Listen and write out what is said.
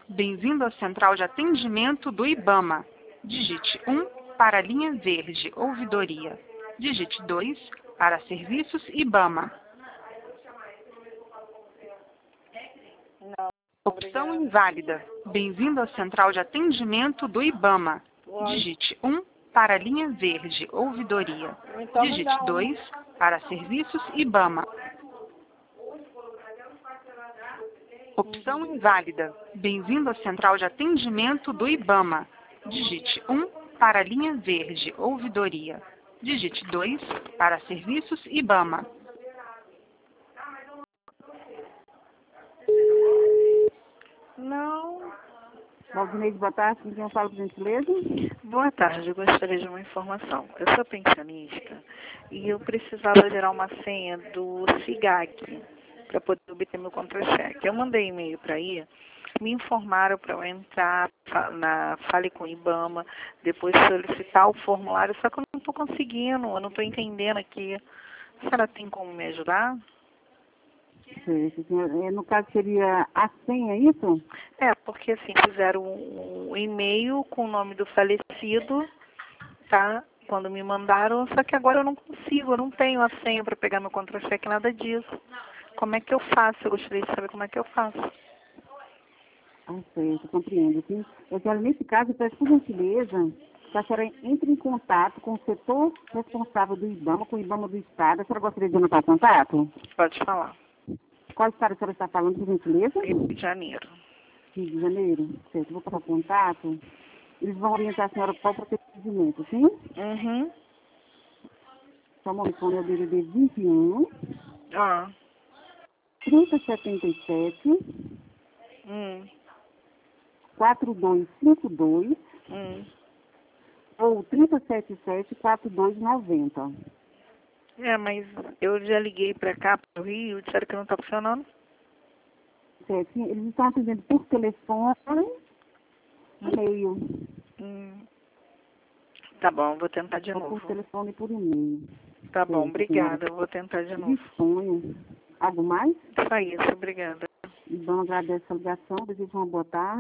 Bem-vindo à central de atendimento do IBAMA. Digite 1 para a linha verde, ouvidoria. Digite 2 para serviços IBAMA. Não, Opção obrigada. inválida. Bem-vindo à central de atendimento do IBAMA. Digite 1 para a linha verde, ouvidoria. Então me Digite dá um. 2 para serviços IBAMA. Opção inválida. Bem-vindo à central de atendimento do IBAMA. Digite 1 para a linha verde, ouvidoria. Digite 2 para serviços IBAMA. Não. Valdineide, boa tarde. Com quem eu falo, por gentileza? Boa tarde, eu gostaria de uma informação. Eu sou pensionista e eu precisava gerar uma senha do SIGAC para poder obter meu contra-cheque. Eu mandei e-mail para aí, me informaram para eu entrar na Fale com o IBAMA, depois solicitar o formulário, só que eu não estou conseguindo, eu não estou entendendo aqui. A senhora tem como me ajudar? Certo, senhor. No caso, seria a senha, é isso? É, porque assim, fizeram um e-mail com o nome do falecido, tá? Quando me mandaram, só que agora eu não consigo, eu não tenho a senha para pegar meu contra-cheque, nada disso. Como é que eu faço? Eu gostaria de saber como é que eu faço. Ah, certo, compreendo. Sim. Eu quero, nesse caso, eu peço por gentileza que a senhora entre em contato com o setor responsável do IBAMA, com o IBAMA do Estado. A senhora gostaria de anotar o contato? Pode falar. Qual estado a senhora está falando, por gentileza? Rio de Janeiro. Rio de Janeiro. Certo, vou passar o contato. Eles vão orientar a senhora qual o procedimento, sim? Uhum. Só um momento, é o DDD 21 Ah. 3077 Hum. 4252 Hum. ou 3077-4290. É, mas eu já liguei para cá, para o Rio, disseram que não está funcionando. Certo, sim, eles estão atendendo por telefone e e-mail. Hum. Tá bom, vou tentar de Ou por novo. telefone e por e-mail. Tá bom, Certo, senhora. obrigada, eu vou tentar de novo. Disponha. Algo mais? Só isso, obrigada. Então, agradeço a ligação, desejo uma boa tarde.